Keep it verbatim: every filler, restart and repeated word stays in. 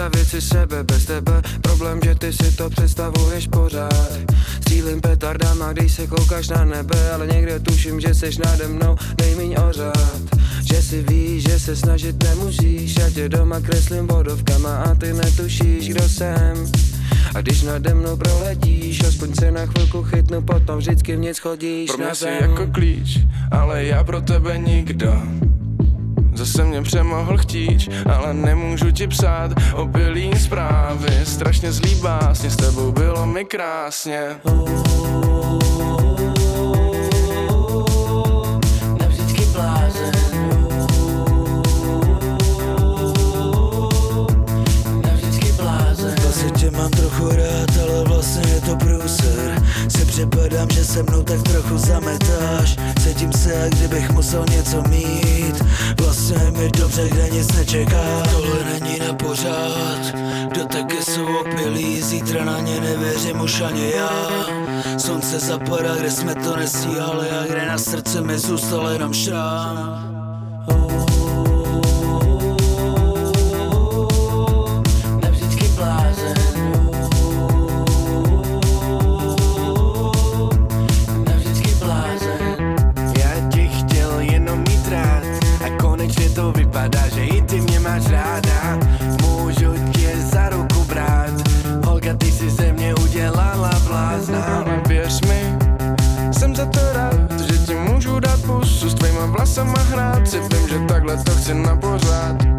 představit si sebe bez tebe. Problém, že ty si to představuješ pořád. Střílím petardama, když se koukáš na nebe, ale někde tuším, že seš nade mnou nejmíň ořád. Že si víš, že se snažit nemusíš, já tě doma kreslím vodovkama a ty netušíš, kdo jsem. A když nade mnou proletíš, aspoň se na chvilku chytnu, potom vždycky vnitř chodíš pro mě na jsi zem. jako klíč, ale já pro tebe nikdo. Zase mě přemohl chtíč, ale nemůžu ti psát opilý zprávy. Strašně zlý básně, s tebou bylo mi krásně. Navždycky blázen. Navždycky blázen. Vlastně tě mám trochu rád, ale vlastně je to průser. Si připadám, že se mnou tak trochu zametáš. Cítím se, jak kdybych musel něco mít. Vlastně je mi dobře, kde nic nečeká. Tohle není na pořád. Kdo taky jsou opilí, zítra na ně nevěřím už ani já. Slunce zapadá, kde jsme to nestíhali a kde na srdci mi zůstal jenom šrám. Navždycky blázen. Navždycky blázen. Já tě chtěl jenom mít rád a konečně to vypadá, že i ty mě máš ráda. Můžu tě za ruku brát, holka, ty si ze mě udělala blázna. Ale věř mi, jsem za to rád, že ti můžu dát pusu, s tvýma vlasama hrát si, vím, že takhle to chci na pořád.